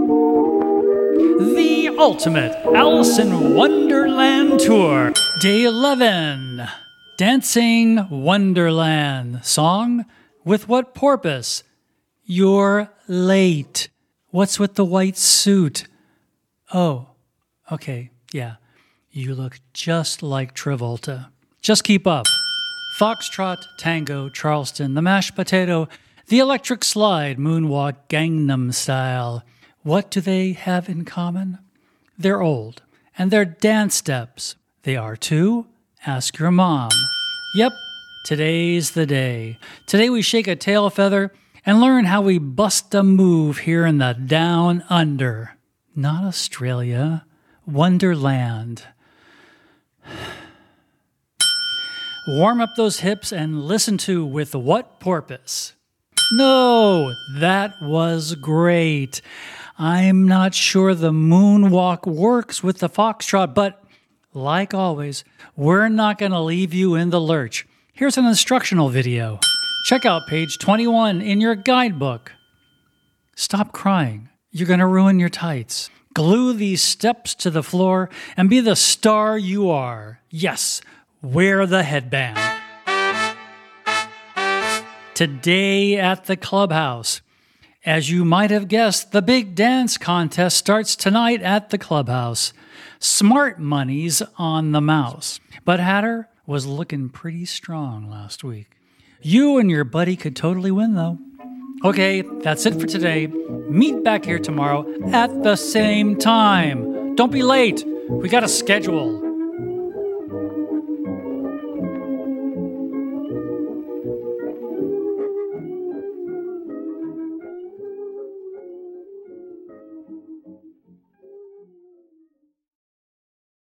The Ultimate Alice in Wonderland Tour, Day 11. Dancing Wonderland. Song, with what porpoise? You're late. What's with the white suit? Oh, okay, yeah. You look just like Travolta. Just keep up. Foxtrot, Tango, Charleston, the mashed potato, the electric slide, moonwalk, Gangnam Style. What do they have in common? They're old, and they're dance steps. They are too? Ask your mom. Yep, today's the day. Today we shake a tail feather and learn how we bust a move here in the Down Under. Not Australia, Wonderland. Warm up those hips and listen to With What Porpoise? No, that was great. I'm not sure the moonwalk works with the foxtrot, but like always, we're not going to leave you in the lurch. Here's an instructional video. Check out page 21 in your guidebook. Stop crying. You're going to ruin your tights. Glue these steps to the floor and be the star you are. Yes, wear the headband. Today at the clubhouse. As you might have guessed, the big dance contest starts tonight at the clubhouse. Smart money's on the mouse. But Hatter was looking pretty strong last week. You and your buddy could totally win, though. Okay, that's it for today. Meet back here tomorrow at the same time. Don't be late. We got a schedule.